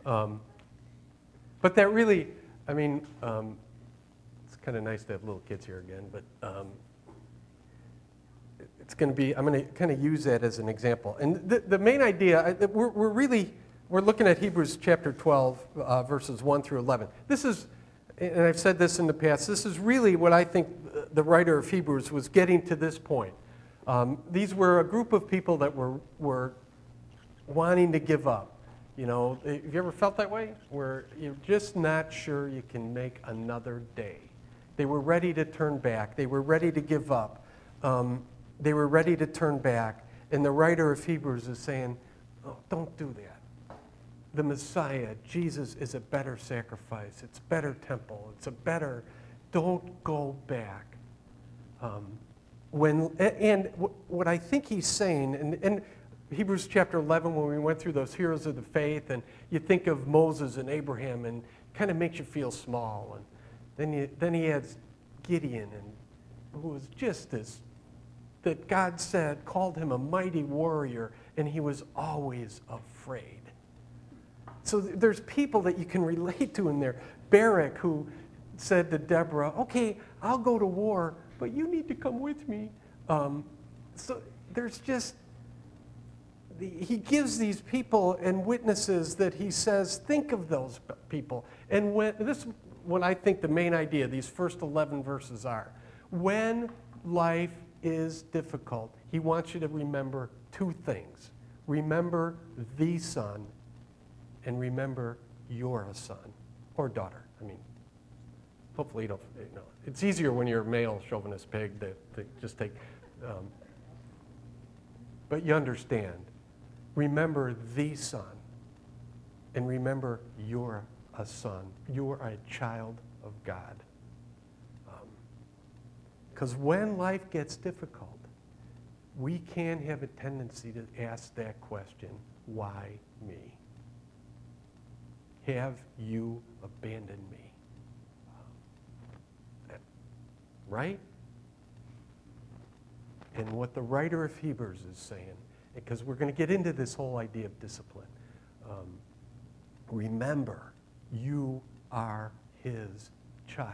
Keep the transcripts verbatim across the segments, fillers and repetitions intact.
Um, but that really, I mean, um, it's kind of nice to have little kids here again, but um, it's going to be, I'm going to kind of use that as an example. And the, the main idea, we're, we're really, we're looking at Hebrews chapter twelve, uh, verses one through eleven. This is, and I've said this in the past, this is really what I think the writer of Hebrews was getting to this point. Um, these were a group of people that were, were wanting to give up. You know, have you ever felt that way? Where you're just not sure you can make another day. They were ready to turn back. They were ready to give up. Um, they were ready to turn back. And the writer of Hebrews is saying, oh, don't do that. The Messiah, Jesus, is a better sacrifice. It's a better temple. It's a better, don't go back. Um, when And what I think he's saying, and, and Hebrews chapter eleven, when we went through those heroes of the faith, and you think of Moses and Abraham, and kind of makes you feel small. And then you, then he adds Gideon, and who was just this, that God said, called him a mighty warrior, and he was always afraid. So there's people that you can relate to in there. Barak, who said to Deborah, okay, I'll go to war, but you need to come with me. Um, so there's just, he gives these people and witnesses that he says, think of those people. And when this is what I think the main idea, these first eleven verses are. When life is difficult, he wants you to remember two things. Remember the Son, and remember you're a son or daughter. I mean, hopefully you don't, you know, it's easier when you're a male chauvinist pig to, to just take, um, but you understand. Remember the Son, and remember you're a son. You're a child of God. Because um, when life gets difficult, we can have a tendency to ask that question, why me? Have you abandoned me? Um, right? And what the writer of Hebrews is saying, because we're going to get into this whole idea of discipline. Um, remember, you are his child.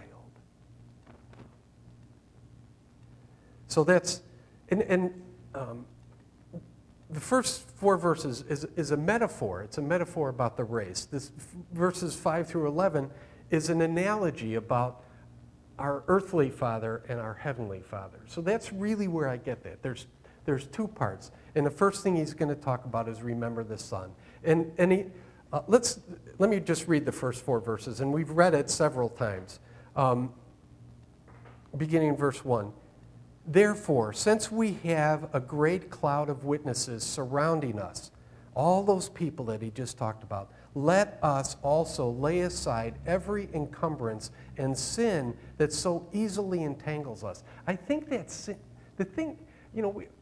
So that's, and, and um, the first four verses is, is a metaphor. It's a metaphor about the race. This verses five through eleven is an analogy about our earthly father and our heavenly father. So that's really where I get that. There's There's two parts. And the first thing he's going to talk about is remember the Son. And, and he, uh, let's, let me just read the first four verses. And we've read it several times. Um, beginning in verse one. Therefore, since we have a great cloud of witnesses surrounding us, all those people that he just talked about, let us also lay aside every encumbrance and sin that so easily entangles us. I think that's the thing, you know, we,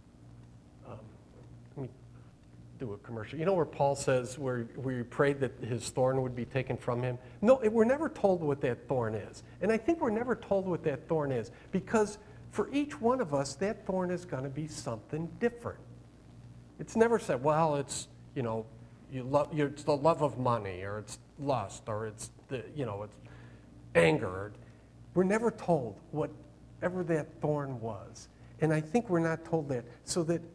do a commercial. You know where Paul says where we prayed that his thorn would be taken from him? No, we're never told what that thorn is. And I think we're never told what that thorn is because for each one of us, that thorn is going to be something different. It's never said, well, it's, you know, you love, it's the love of money, or it's lust, or it's, the, you know, it's anger. We're never told whatever that thorn was. And I think we're not told that so that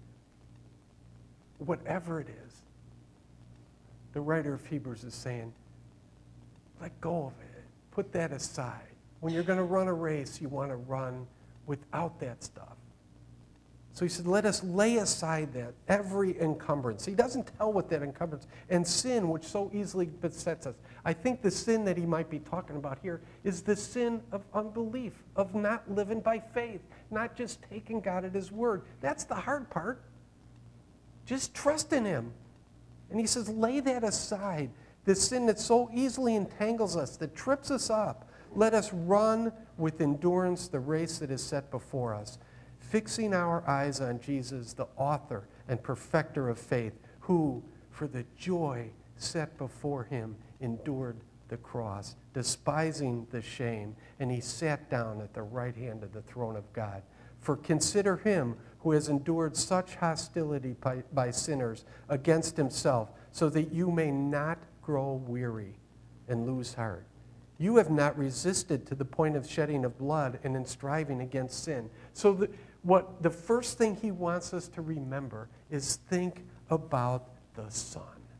whatever it is, the writer of Hebrews is saying, let go of it. Put that aside. When you're going to run a race, you want to run without that stuff. So he said, let us lay aside that, every encumbrance. He doesn't tell what that encumbrance, and sin, which so easily besets us. I think the sin that he might be talking about here is the sin of unbelief, of not living by faith, not just taking God at his word. That's the hard part. Just trust in him. And he says, lay that aside. This sin that so easily entangles us, that trips us up. Let us run with endurance the race that is set before us, fixing our eyes on Jesus, the author and perfecter of faith, who, for the joy set before him, endured the cross, despising the shame, and he sat down at the right hand of the throne of God. For consider him who has endured such hostility by, by sinners against himself, so that you may not grow weary and lose heart. You have not resisted to the point of shedding of blood and in striving against sin. So the, what the first thing he wants us to remember is think about the Son.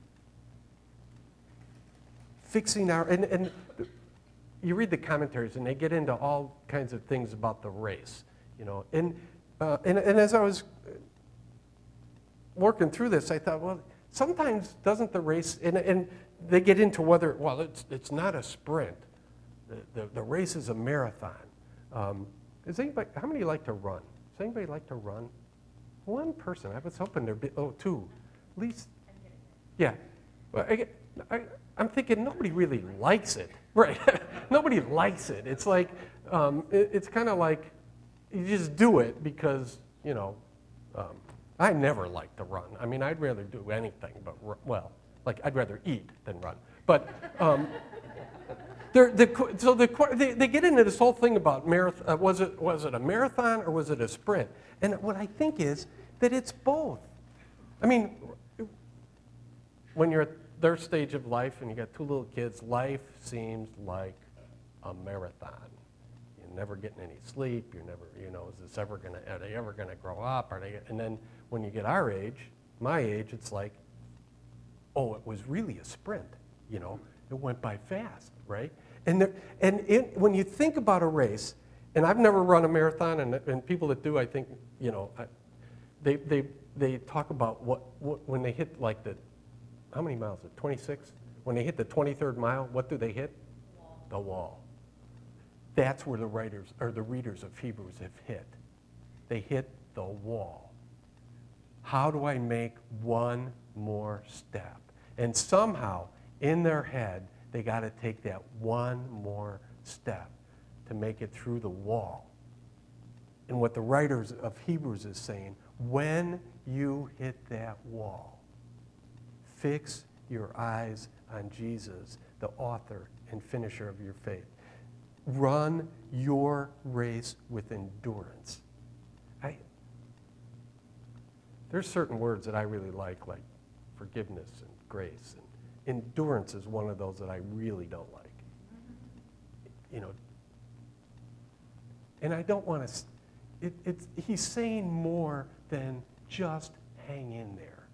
Fixing our, and, and you read the commentaries and they get into all kinds of things about the race, you know. And, uh, and, and as I was working through this, I thought, well, sometimes doesn't the race, and, and they get into whether, well, it's, it's not a sprint. The, the, the race is a marathon. Um, does anybody, how many like to run? Does anybody like to run? One person. I was hoping there'd be, oh, two. At least, yeah. Well, I, I, I'm thinking nobody really likes it. Right. Nobody likes it. It's like, um, it, it's kind of like you just do it because, you know, um, I never like to run. I mean, I'd rather do anything but, r- well, like I'd rather eat than run. But um, they're, the, so the, they, they get into this whole thing about marathon. Uh, was it was it a marathon or was it a sprint? And what I think is that it's both. I mean, when you're at their stage of life and you got two little kids, life seems like a marathon. You're never getting any sleep. You're never, you know, is this ever gonna? Are they ever gonna grow up? Are they? And then when you get our age, my age, it's like, oh, it was really a sprint. You know, it went by fast, right? And there, and it, when you think about a race, and I've never run a marathon, and, and people that do, I think, you know, I, they they they talk about what, what when they hit like the, how many miles? Is it twenty-six? When they hit the twenty-third mile, what do they hit? Wall. The wall. That's where the writers or the readers of Hebrews have hit. They hit the wall. How do I make one more step? And somehow, in their head, they got to take that one more step to make it through the wall. And what the writers of Hebrews is saying, when you hit that wall, fix your eyes on Jesus, the author and finisher of your faith. Run your race with endurance. I, there's certain words that I really like, like forgiveness and grace. And endurance is one of those that I really don't like. You know, and I don't want to, it, it's, he's saying more than just hang in there.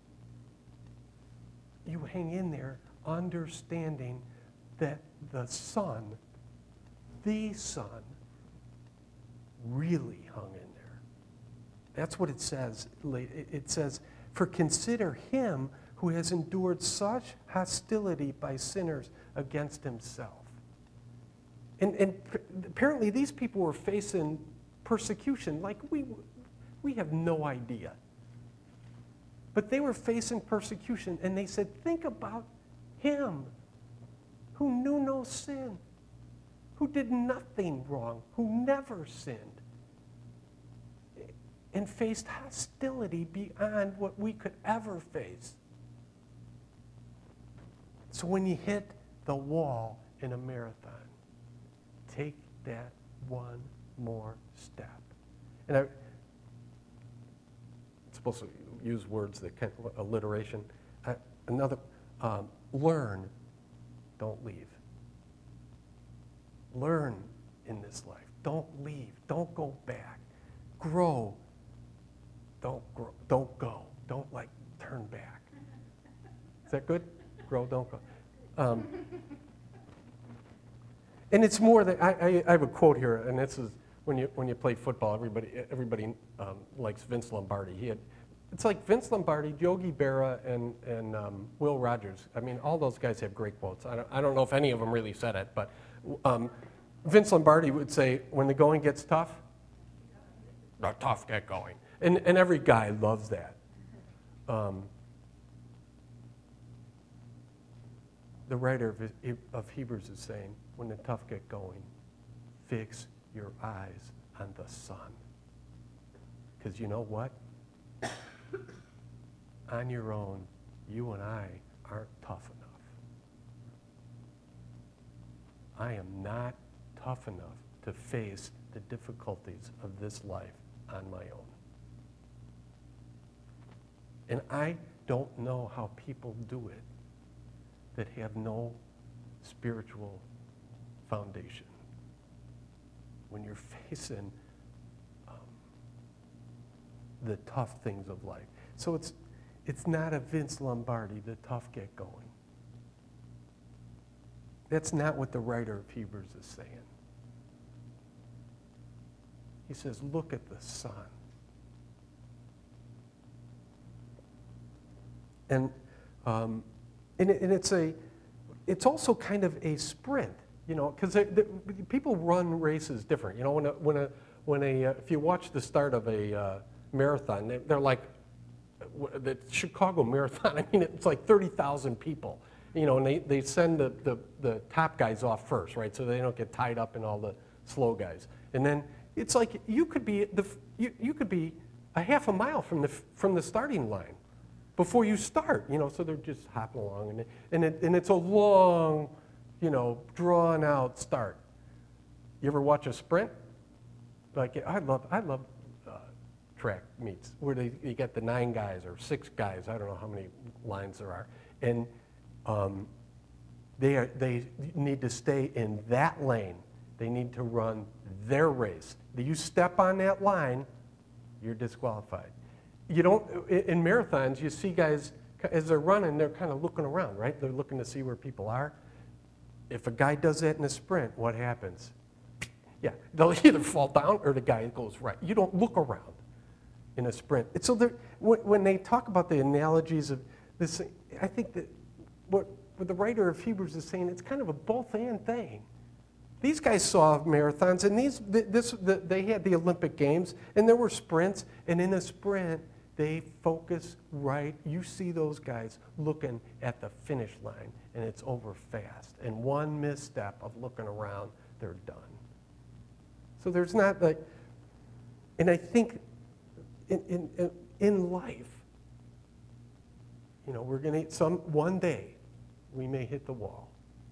You hang in there understanding that the Son, the Son, really hung in there. That's what it says. It says, for consider him who has endured such hostility by sinners against himself. And, and apparently these people were facing persecution like we, we have no idea. But they were facing persecution, and they said, think about him who knew no sin, who did nothing wrong, who never sinned, and faced hostility beyond what we could ever face. So when you hit the wall in a marathon, take that one more step. And I, it's supposed to use words that kind of alliteration. Uh, another, um, learn, don't leave. Learn in this life. Don't leave. Don't go back. Grow. Don't grow. Don't go. Don't like turn back. Is that good? Grow, don't go. Um, and it's more that I, I, I have a quote here, and this is when you when you play football, everybody everybody um, likes Vince Lombardi. He had, it's like Vince Lombardi, Yogi Berra, and and um, Will Rogers. I mean, all those guys have great quotes. I don't I don't know if any of them really said it, but um, Vince Lombardi would say, "When the going gets tough, the tough get going," and and every guy loves that. Um, the writer of, of Hebrews is saying, when the tough get going, fix your eyes on the Son. Because you know what? On your own, you and I aren't tough enough. I am not tough enough to face the difficulties of this life on my own. And I don't know how people do it that have no spiritual foundation. When you're facing um, the tough things of life. So it's, it's not a Vince Lombardi, the tough get going. That's not what the writer of Hebrews is saying. He says, look at the sun. And, um, and, it, and it's a, it's also kind of a sprint, you know, because people run races different. You know, when a, when a, when a, uh, if you watch the start of a uh, marathon, they, they're like, the Chicago Marathon, I mean, it's like thirty thousand people, you know, and they, they send the, the, the top guys off first, right, so they don't get tied up in all the slow guys. And then it's like you could be, the, you, you could be a half a mile from the, from the starting line before you start, you know, so they're just hopping along, and, it, and, it, and it's a long, you know, drawn-out start. You ever watch a sprint? Like, I love, I love uh, track meets where they, you get the nine guys or six guys, I don't know how many lines there are, and um, they, are, they need to stay in that lane. They need to run their race. You step on that line, you're disqualified. You don't, in marathons, you see guys, as they're running, they're kind of looking around, right? They're looking to see where people are. If a guy does that in a sprint, what happens? Yeah, they'll either fall down or the guy goes right. You don't look around in a sprint. And so when they talk about the analogies of this, I think that what, what the writer of Hebrews is saying, it's kind of a both-and thing. These guys saw marathons, and these, this, the, they had the Olympic Games, and there were sprints, and in a sprint, they focus right. You see those guys looking at the finish line, and it's over fast. And one misstep of looking around, they're done. So there's not like, and I think in, in, in life, you know, we're going to, some, one day, we may hit the wall.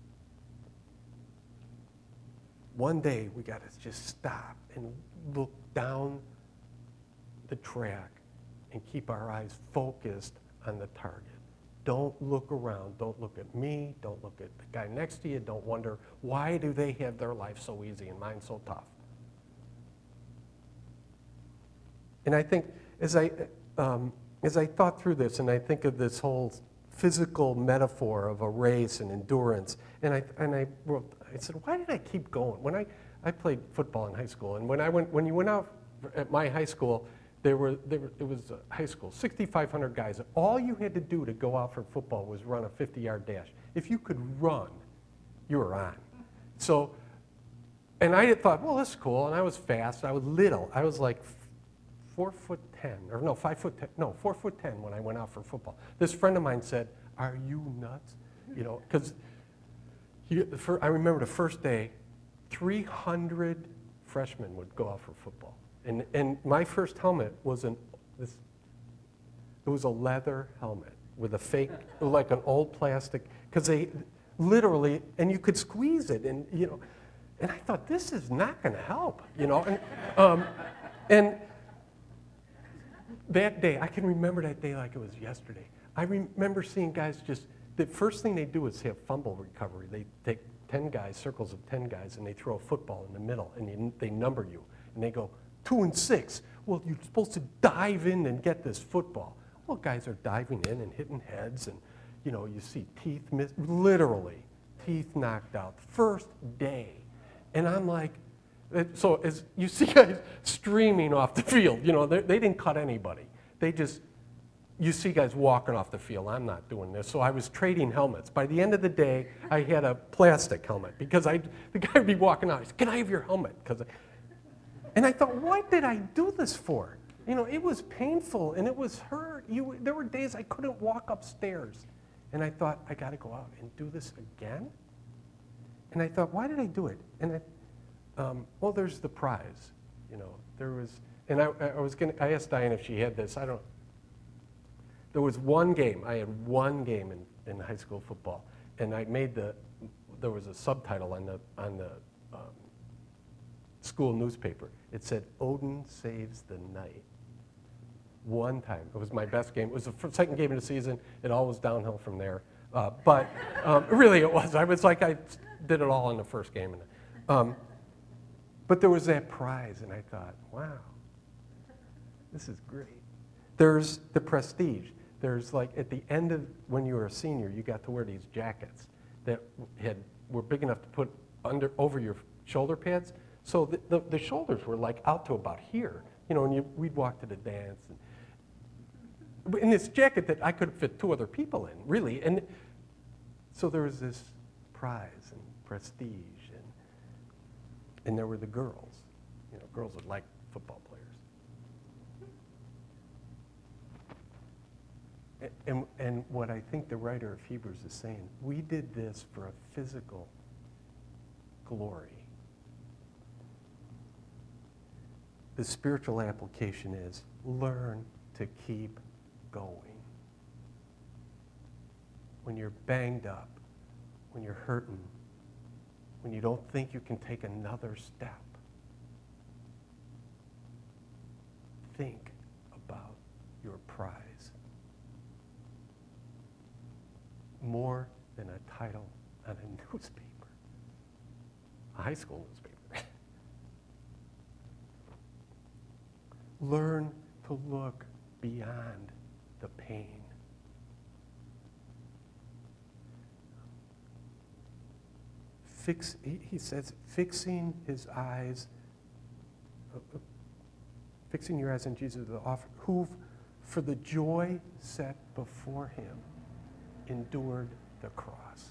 One day, we got to just stop and look down the track and keep our eyes focused on the target. Don't look around. Don't look at me. Don't look at the guy next to you. Don't wonder, why do they have their life so easy and mine so tough? And I think as I, um, as I thought through this, and I think of this whole physical metaphor of a race and endurance, and I, and I wrote, I said, why did I keep going? When I, I played football in high school, and when, I went, when you went out at my high school, There were, there were, it was a high school, sixty-five hundred guys. All you had to do to go out for football was run a fifty-yard dash. If you could run, you were on. So, and I had thought, well, this is cool, and I was fast. I was little. I was like four foot ten, or no, five foot ten, no, four foot ten when I went out for football. This friend of mine said, "Are you nuts?" You know, because I remember the first day, three hundred freshmen would go out for football. And, and my first helmet was an, this, it was a leather helmet with a fake, like an old plastic, because they literally, and you could squeeze it, and you know, and I thought, this is not going to help, you know, and, um, and that day, I can remember that day like it was yesterday. I remember seeing guys just, the first thing they do is have fumble recovery. They take ten guys, circles of ten guys, and they throw a football in the middle, and you, they number you, and they go, two and six. Well, you're supposed to dive in and get this football. Well, guys are diving in and hitting heads, and you know, you see teeth miss, literally teeth knocked out. First day, and I'm like, so as you see guys streaming off the field, you know, they, they didn't cut anybody. They just, you see guys walking off the field. I'm not doing this. So I was trading helmets. By the end of the day, I had a plastic helmet because I, the guy would be walking out. He said, "Can I have your helmet?" Because. And I thought, what did I do this for? You know, it was painful and it was hurt. You, there were days I couldn't walk upstairs. And I thought, I got to go out and do this again? And I thought, why did I do it? And I, um, well, there's the prize. You know, there was, and I, I was going to, I asked Diane if she had this. I don't, there was one game, I had one game in, in high school football. And I made the, there was a subtitle on the, on the, um, school newspaper. It said, "Odin saves the night." one time. It was my best game. It was the first, second game of the season. It all was downhill from there. Uh, but um, really it was. I was like, I did it all in the first game. Um, but there was that prize, and I thought, wow, this is great. There's the prestige. There's like, at the end of, when you were a senior, you got to wear these jackets that had were big enough to put under over your shoulder pads. So the, the, the shoulders were like out to about here. You know, and you, we'd walk to the dance. And, in this jacket that I could fit two other people in, really. And so there was this prize and prestige. And, and there were the girls. You know, girls that like football players. And, and what I think the writer of Hebrews is saying, we did this for a physical glory. The spiritual application is learn to keep going. When you're banged up, when you're hurting, when you don't think you can take another step, think about your prize. More than a title on a newspaper, a high school newspaper. Learn to look beyond the pain. Fix, he, he says, fixing his eyes, uh, uh, fixing your eyes on Jesus, the offer, who, for the joy set before him, endured the cross.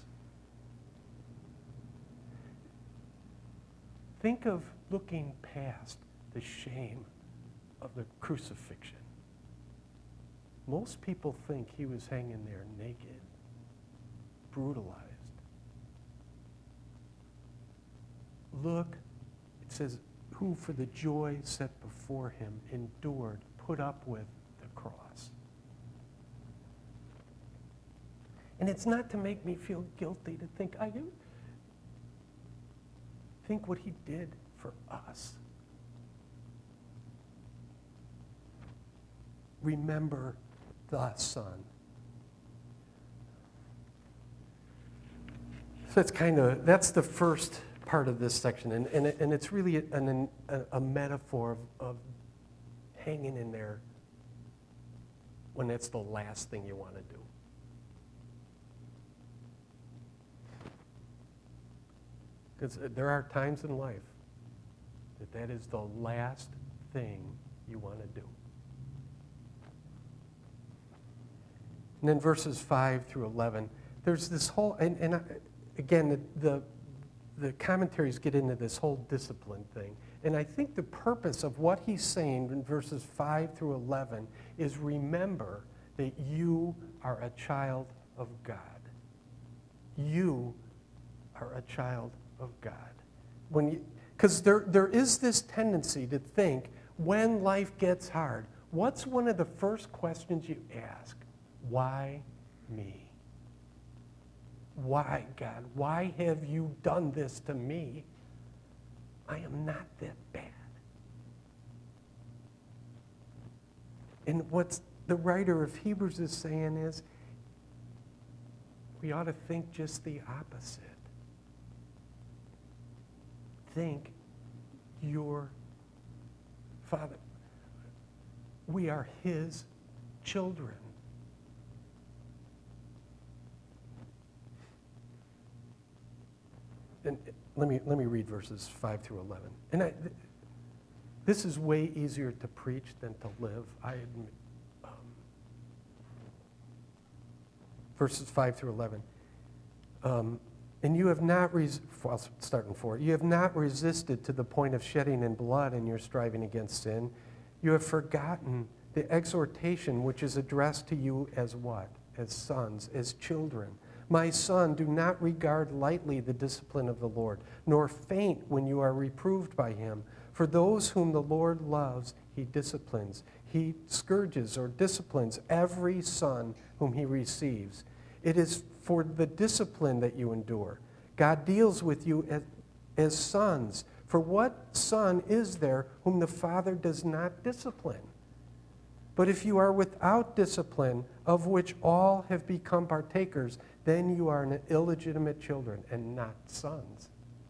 Think of looking past the shame of the crucifixion. Most people think he was hanging there naked, brutalized. Look, it says, who for the joy set before him endured, put up with the cross. And it's not to make me feel guilty to think, I do. Think what he did for us. Remember the Son. So that's kind of, that's the first part of this section. And, and, it, and it's really an, a, a metaphor of, of hanging in there when it's the last thing you want to do. Because there are times in life that that is the last thing you want to do. And then verses five through eleven, there's this whole, and, and I, again, the, the, the commentaries get into this whole discipline thing. And I think the purpose of what he's saying in verses five through eleven is remember that you are a child of God. You are a child of God. When you, because there, there is this tendency to think when life gets hard, what's one of the first questions you ask? Why me? Why, God? Why have you done this to me? I am not that bad. And what the writer of Hebrews is saying is, we ought to think just the opposite. Think your Father. We are his children. And let me let me read verses five through eleven. And I, th- this is way easier to preach than to live. I admit. Um, verses five through eleven. Um, and you have not, res- well, I'll start in four. You have not resisted to the point of shedding in blood in your striving against sin. You have forgotten the exhortation which is addressed to you as what? As sons, as children. My son, do not regard lightly the discipline of the Lord, nor faint when you are reproved by him. For those whom the Lord loves, he disciplines. He scourges or disciplines every son whom he receives. It is for the discipline that you endure. God deals with you as, as sons. For what son is there whom the Father does not discipline? But if you are without discipline, of which all have become partakers, then you are illegitimate children and not sons.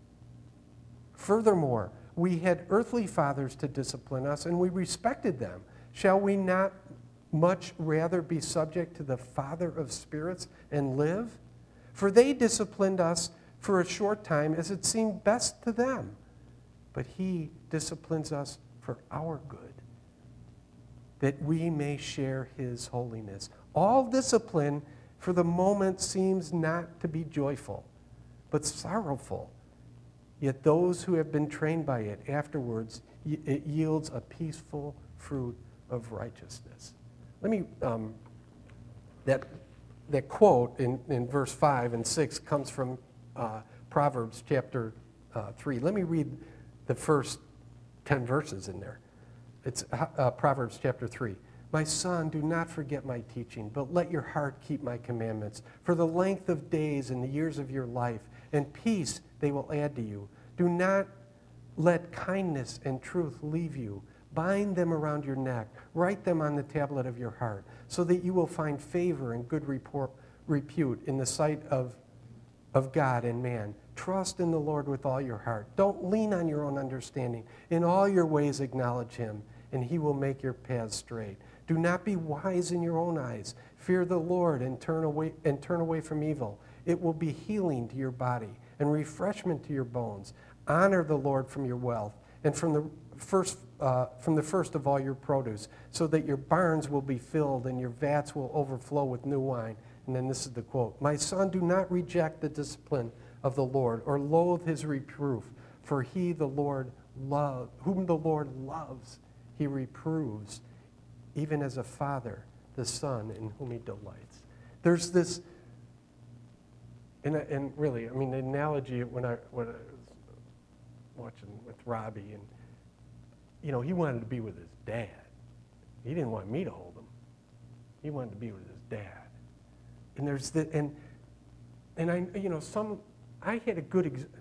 Furthermore, we had earthly fathers to discipline us, and we respected them. Shall we not much rather be subject to the Father of spirits and live? For they disciplined us for a short time as it seemed best to them. But he disciplines us for our good, that we may share his holiness. All discipline for the moment seems not to be joyful, but sorrowful. Yet those who have been trained by it afterwards, it yields a peaceful fruit of righteousness. Let me, um, that, that quote in, in verse five and six comes from uh, Proverbs chapter uh, three. Let me read the first ten verses in there. It's uh, Proverbs chapter three. My son, do not forget my teaching, but let your heart keep my commandments. For the length of days and the years of your life, and peace they will add to you. Do not let kindness and truth leave you. Bind them around your neck. Write them on the tablet of your heart, so that you will find favor and good report, repute in the sight of, of God and man. Trust in the Lord with all your heart. Don't lean on your own understanding. In all your ways acknowledge him, and he will make your paths straight. Do not be wise in your own eyes. Fear the Lord and turn away and turn away from evil. It will be healing to your body and refreshment to your bones. Honor the Lord from your wealth and from the first uh, from the first of all your produce, so that your barns will be filled and your vats will overflow with new wine. And then this is the quote: My son, do not reject the discipline of the Lord or loathe his reproof, for he, the Lord, love, whom the Lord loves, he reproves, even as a father, the son in whom he delights. There's this, and, and really, I mean, the analogy when I, when I was watching with Robbie, and, you know, he wanted to be with his dad. He didn't want me to hold him. He wanted to be with his dad. And there's the, and, and I, you know, some, I had a good, ex-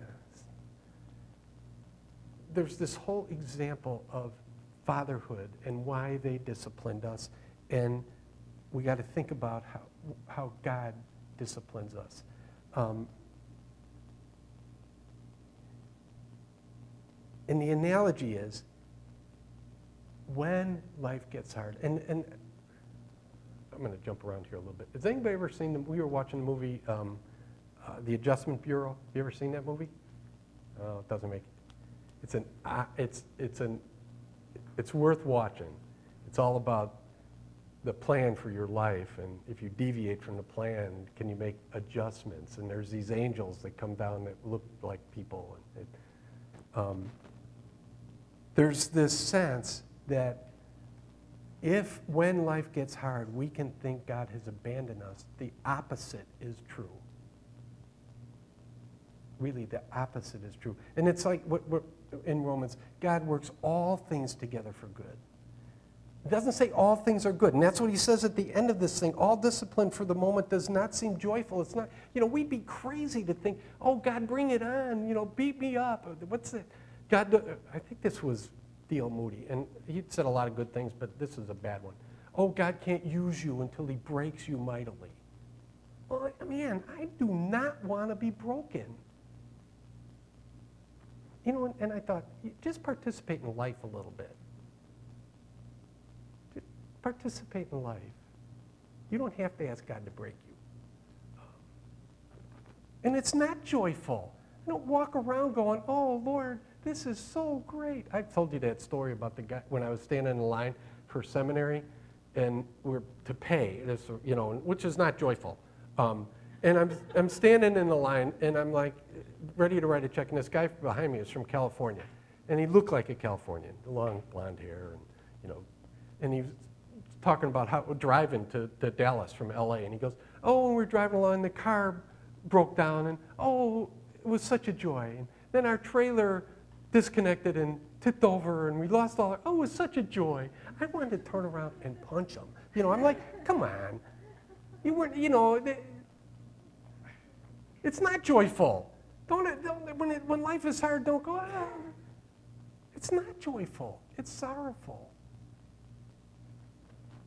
there's this whole example of fatherhood and why they disciplined us, and we got to think about how how God disciplines us. Um, and the analogy is, when life gets hard, and, and I'm going to jump around here a little bit. Has anybody ever seen the, we were watching the movie, um, uh, The Adjustment Bureau. You ever seen that movie? Oh, it doesn't make, it's an, uh, it's, it's an, it's worth watching. It's all about the plan for your life, and if you deviate from the plan, can you make adjustments? And there's these angels that come down that look like people. And it, um, there's this sense that if, when life gets hard, we can think God has abandoned us, the opposite is true. Really, the opposite is true. And it's like what, what in Romans, God works all things together for good. It doesn't say all things are good. And that's what he says at the end of this thing. All discipline for the moment does not seem joyful. It's not, you know, we'd be crazy to think, oh, God, bring it on, you know, beat me up. What's that? God, I think this was D L Moody, and he said a lot of good things, but this is a bad one. Oh, God can't use you until he breaks you mightily. Well, man, I do not want to be broken. You know, and I thought, just participate in life a little bit. Just participate in life. You don't have to ask God to break you. And it's not joyful. You don't walk around going, oh, Lord, this is so great. I've told you that story about the guy when I was standing in line for seminary, and we're to pay, this, you know, which is not joyful. Um, and I'm I'm standing in the line, and I'm like, ready to write a check, and this guy behind me is from California, and he looked like a Californian, long blonde hair, and you know, and he was talking about how driving to, to Dallas from L A, and he goes, oh, when we were driving along, the car broke down, and oh, it was such a joy. And then our trailer disconnected and tipped over, and we lost all our, oh, it was such a joy. I wanted to turn around and punch him. You know, I'm like, come on. You weren't, you know, they, it's not joyful. Don't, don't when, it, when life is hard, don't go, ah. It's not joyful. It's sorrowful.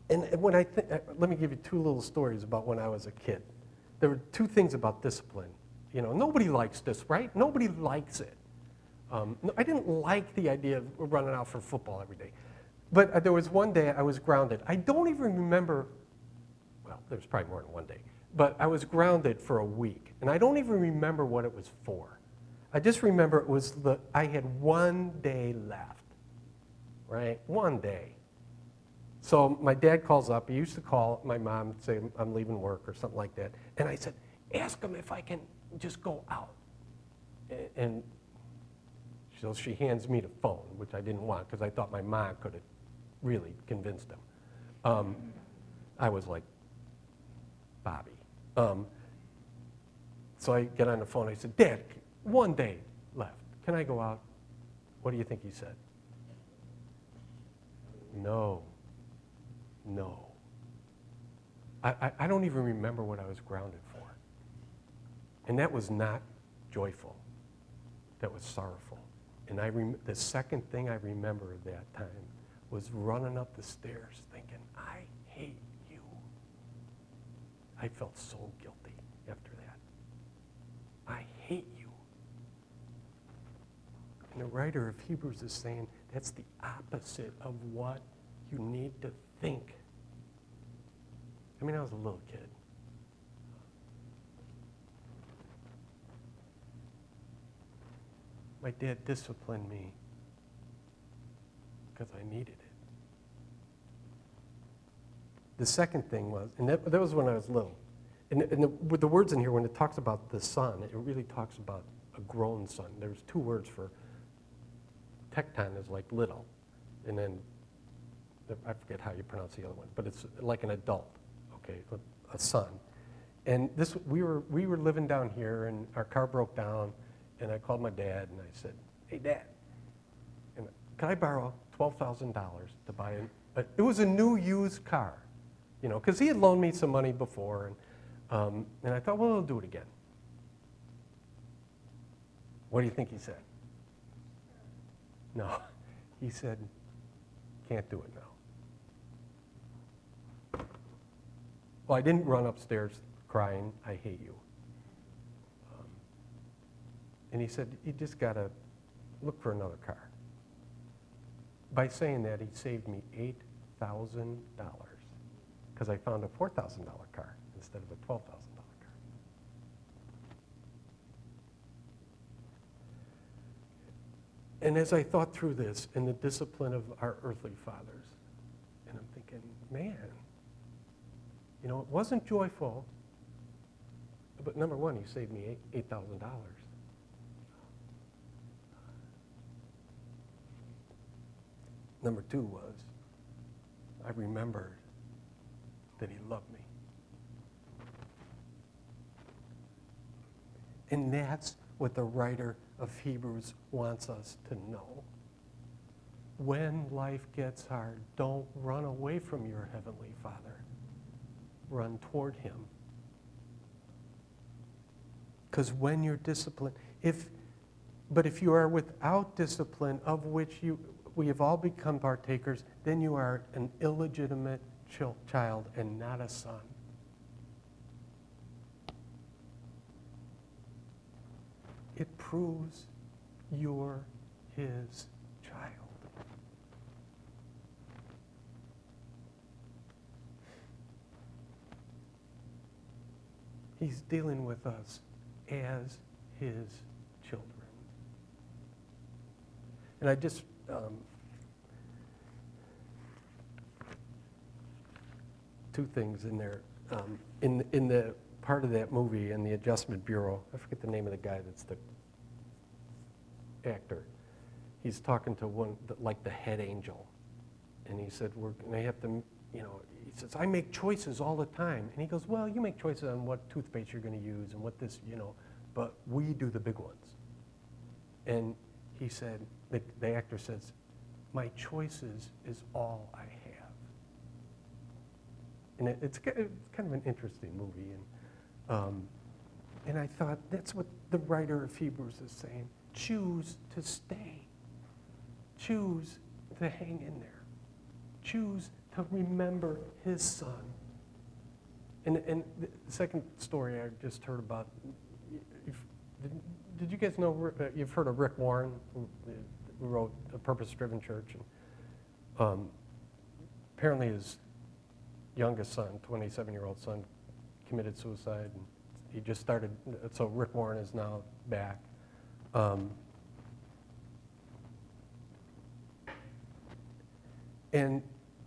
And when I th- let me give you two little stories about when I was a kid. There were two things about discipline. You know, nobody likes this, right? Nobody likes it. Um, no, I didn't like the idea of running out for football every day. But uh, there was one day I was grounded. I don't even remember, well, there was probably more than one day, but I was grounded for a week. And I don't even remember what it was for. I just remember it was the, I had one day left, right? One day. So my dad calls up. He used to call my mom and say, I'm leaving work or something like that. And I said, ask him if I can just go out. And so she hands me the phone, which I didn't want because I thought my mom could have really convinced him. Um, I was like, Bobby. Um, so I get on the phone. I said, Dad, one day left. Can I go out? What do you think he said? No. No. I, I, I don't even remember what I was grounded for. And that was not joyful. That was sorrowful. And I rem- the second thing I remember of that time was running up the stairs thinking, I hate you. I felt so guilty after that. I hate you. And the writer of Hebrews is saying that's the opposite of what you need to think. I mean, I was a little kid. My dad disciplined me because I needed it. The second thing was, and that, that was when I was little, and, and the, with the words in here, when it talks about the son, it really talks about a grown son. There's two words for tekton is like little, and then I forget how you pronounce the other one, but it's like an adult, okay, a, a son. And this, we were we were living down here, and our car broke down, and I called my dad, and I said, "Hey, Dad, and can I borrow twelve thousand dollars to buy a, a?" It was a new used car, you know, because he had loaned me some money before, and um, and I thought, well, I'll do it again. What do you think he said? No, he said, "Can't do it now." Well, I didn't run upstairs crying, "I hate you." Um, and he said, "You just got to look for another car." By saying that, he saved me eight thousand dollars because I found a four thousand dollars car instead of a twelve thousand dollars car. And as I thought through this and the discipline of our earthly fathers, and I'm thinking, man, you know, it wasn't joyful, but number one, he saved me eight thousand dollars. Number two was, I remembered that he loved me. And that's what the writer of Hebrews wants us to know. When life gets hard, don't run away from your Heavenly Father. Run toward him. Because when you're disciplined, if, but if you are without discipline, of which you, we have all become partakers, then you are an illegitimate chil- child and not a son. It proves you're his child. He's dealing with us as his children. And I just, um, two things in there. Um, in, in the part of that movie, in the Adjustment Bureau, I forget the name of the guy that's the actor. He's talking to one, like the head angel. And he said, we're going to have to, you know, he says, I make choices all the time. And he goes, well, you make choices on what toothpaste you're going to use and what this, you know, but we do the big ones. And he said, the, the actor says, my choices is all I have. And it, it's, it's kind of an interesting movie. And, um, and I thought, that's what the writer of Hebrews is saying. Choose to stay. Choose to hang in there. Choose to to remember his son. And, and the second story I just heard about, you've, did, did you guys know, uh, you've heard of Rick Warren, who, who wrote A Purpose-Driven Church? And, um, apparently his youngest son, twenty-seven-year-old son, committed suicide. And he just started, so Rick Warren is now back. Um, and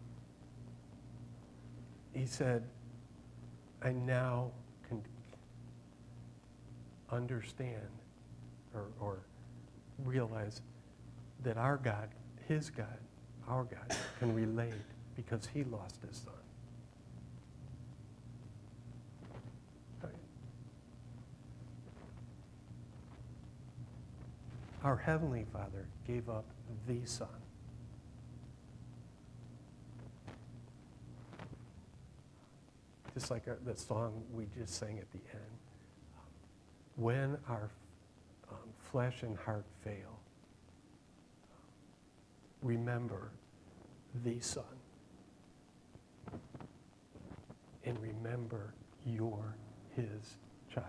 he said, I now can understand or, or realize that our God, his God, our God, can relate because he lost his son. Our Heavenly Father gave up the Son. Just like our, the song we just sang at the end. When our um, flesh and heart fail, remember the Son. And remember you're his child.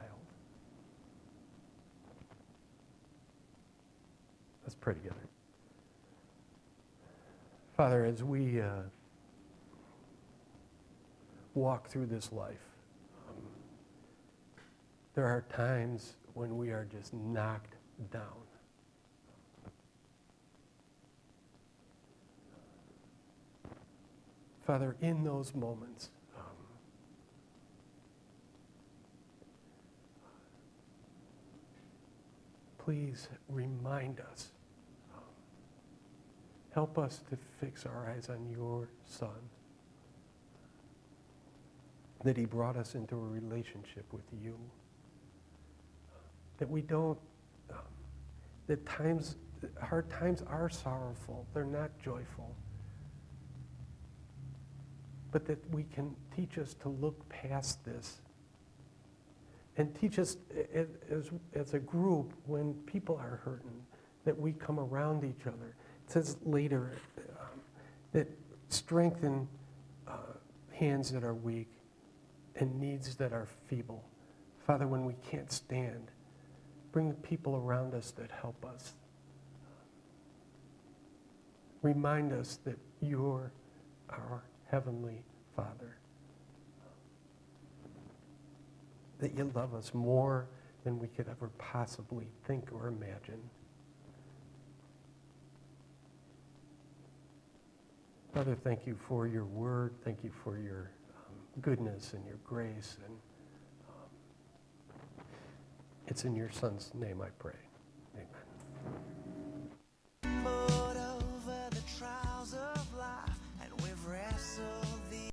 Let's pray together. Father, as we uh, walk through this life, um, there are times when we are just knocked down. Father, in those moments, um, please remind us. Help us to fix our eyes on your Son, that he brought us into a relationship with you, that we don't, um, that times, hard times are sorrowful, they're not joyful, but that we can teach us to look past this and teach us as, as, as a group when people are hurting, that we come around each other. It says later um, that strengthen uh, hands that are weak and needs that are feeble. Father, when we can't stand, bring the people around us that help us. Remind us that you're our Heavenly Father, that you love us more than we could ever possibly think or imagine. Father, thank you for your word. Thank you for your um, goodness and your grace. And um, it's in your Son's name I pray.